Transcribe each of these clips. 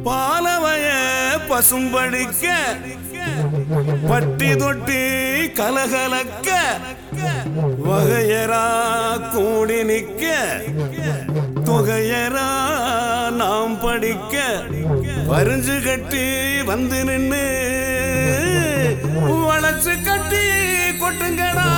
பாலவய பசும்படிக்க பட்டி தொட்டி கலகலக்க வகையரா கூடி நிக்க தொகையரா நாம் படிக்க வரிஞ்சு கட்டி வந்து நின்னு வளைச்சு கட்டி கொட்டுங்கடா.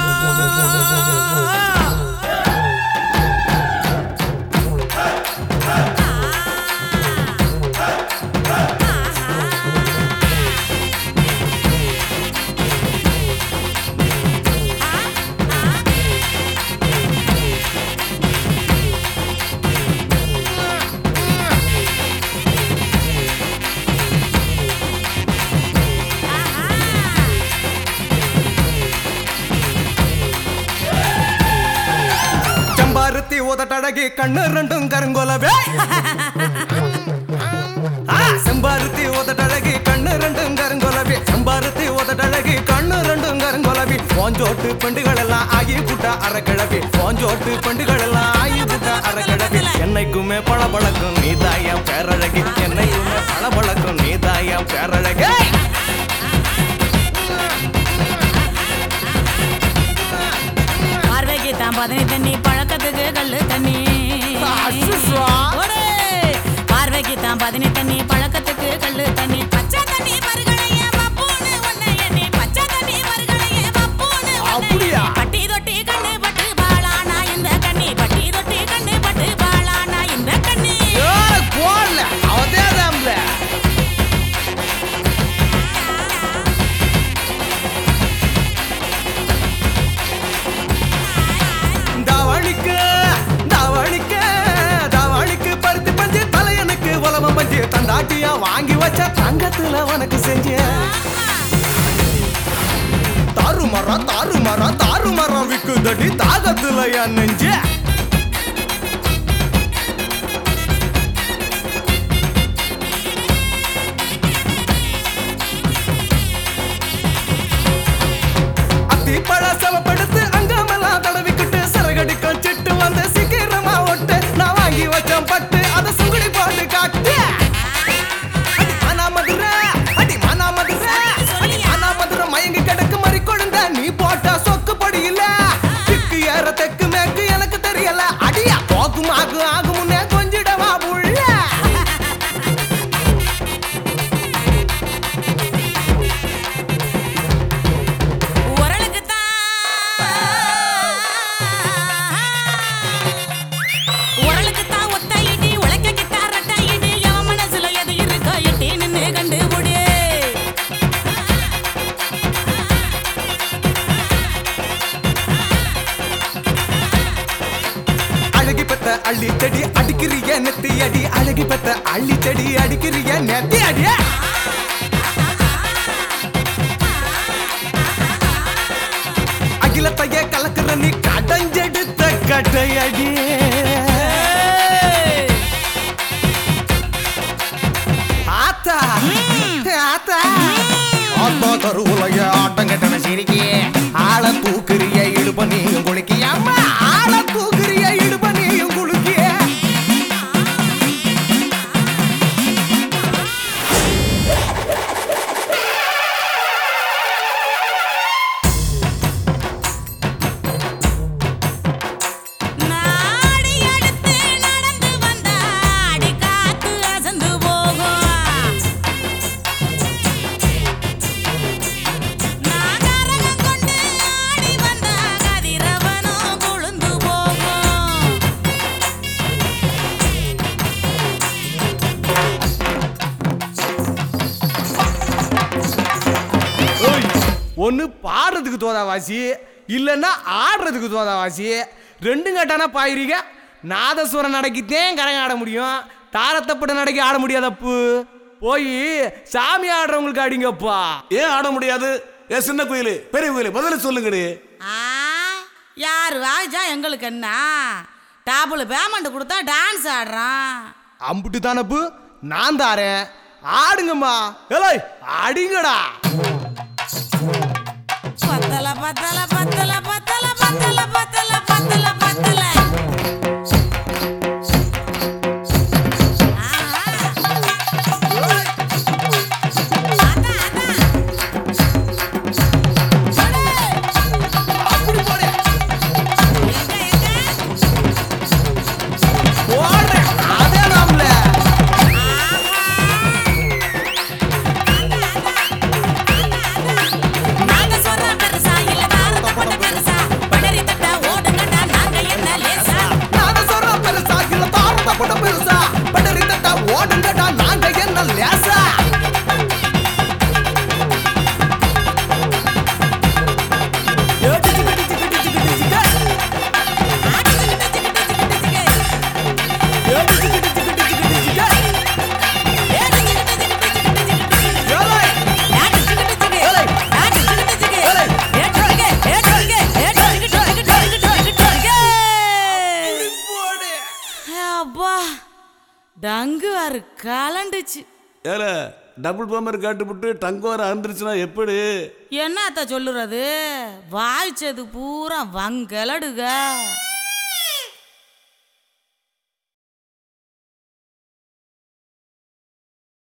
செம்பாருத்தி உதட்டழகி கண்ணு ரெண்டும் கருங்கோலவே. செம்பாருத்தி உதட்டழகி கண்ணு ரெண்டும் கருங்கோலவே. செம்பாருத்தி உதட்டழகி கண்ணு ரெண்டும் கருங்கோலவி. போஞ்சோட்டு பெண்டுகள் எல்லாம் ஆகி புட்டா அறக்கிழவி. போஞ்சோட்டு பெண்டுகள் எல்லாம் ஆகி புட்டா அறக்கிழவி. என்னைக்குமே பழபழக்கும் நீதாயம் பேரழகி. என்னைக்குமே பழபழக்கும் நீதாயம் பேரழகி. பதனி தண்ணி பழக்கத்துக்கு கல்லு தண்ணி. பார்வைக்கு தான் பதனி தண்ணி பழக்கத்துக்கு கல்லு தண்ணி. பச்சை தண்ணி மறுகளைய பப்பூன்னு ஒன்ன எண்ணி. பச்சை தண்ணி மறுகளைய பப்பூன்னு பட்டி தொட்டி கண்ணு பட்டு பாலானா இந்த கண்ணி. பட்டி தொட்டி கண்ணு பட்டு பாலானா இந்த கண்ணி. தண்டாட்டியா வாங்கி வச்ச தங்கத்துல உனக்கு செஞ்ச தாறுமரம் தாறுமரம் தாறுமரம் விக்குதடி தாகத்துல என் நெஞ்ச. அத்தி பழ செவப்படுத்து அங்கமெல்லாம் தடவிக்கிட்டு சிறகடிக்கும் சிட்டு வந்து சீக்கிரமா ஒட்டு. நான் வாங்கி வச்சேன் பட்டு அதை சுங்குடி போட்டு காட்டு. மயங்கி கிடக்கு மறி கொழுந்த நீ போட்டா சொக்கு படியில. திக்கு ஏற தெக்கு மேற்கு எனக்கு தெரியல. அடியா போக்கும் ஆகு ஆகு முன்னே கொஞ்சிடவா புள்ள. உரலுக்குத்தான் ஒத்த இடி உழைக்க கிட்டா ரெட்ட இடி. என் மனசுல எது இருக்கோ எட்டி நின்று கண்டு முடி. அழகி பெத்த அள்ளி செடி அடிக்கிறிய நெத்தி அடி. அழகி பெத்த அள்ளி செடி அடிக்கிறிய நெத்தி அடி. அகிலத்தைய கலக்குற நீ கடஞ்செடுத்த கட்டையடி. ஆத்தா ஆத்தா ஆத்தா கருவுலைய ஆட்டம் கட்டண சிரிக்கி. ஆள தூக்குறிய இடுப்ப நீயும் குளிக்கிய. அம்மா ஆள தூக்குறிய இடுப்ப நீயும் குளிக்கிய. நாடி அடுத்து நடந்து வந்தா அடி காத்து அசந்து போகும். நாகரகம் கொண்டு ஆடி வந்தா கதிரவனும் கொழுந்து போகும். ஒன்னு பாடுறதுக்கு தோதாவாசி இல்லைன்னா ஆடுறதுக்கு தோதாவாசி. ரெண்டும் கேட்டானா பாயிரிக. நாதஸ்வரம் நடக்கித்தேன் கரகம் ஆட முடியும். தாரத்தப்பட நடக்கி ஆட முடியாதப்பு. போய் சாமி ஆடுறவங்களுக்கு அடிங்கப்பா. ஏன் ஆட முடியாது? ஏன் சின்ன கோயிலு பெரிய கோயிலு பதில சொல்லுங்கடி. யாரு வாஜா எங்களுக்கு என்ன? டாப்புல பேமெண்ட் கொடுத்தா டான்ஸ் ஆடுறான். அம்புட்டு தானப்பு நான் தாரேன். ஆடுங்கம்மா. ஏலே அடிங்கடா. பத்தல பத்தல பத்தல பத்தல பத்தல பத்தல பத்தல பத்தல. டங்குவாரு கலண்டுச்சு. ஏல டபுள் பம்பர் காட்டுப்பட்டு டங்கோர அறுந்துருச்சுன்னா எப்படி? என்னத்த சொல்லுறது, வாய்ச்சது பூரா வங்கலடுக.